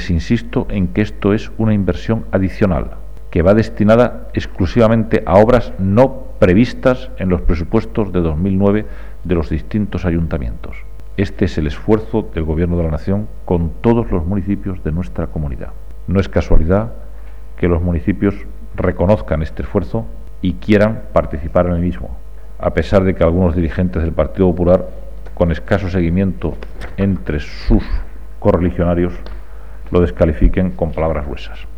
les insisto en que esto es una inversión adicional, que va destinada exclusivamente a obras no previstas en los presupuestos de 2009 de los distintos ayuntamientos. Este es el esfuerzo del Gobierno de la Nación con todos los municipios de nuestra comunidad. No es casualidad que los municipios reconozcan este esfuerzo y quieran participar en el mismo, a pesar de que algunos dirigentes del Partido Popular, con escaso seguimiento entre sus correligionarios, lo descalifiquen con palabras gruesas.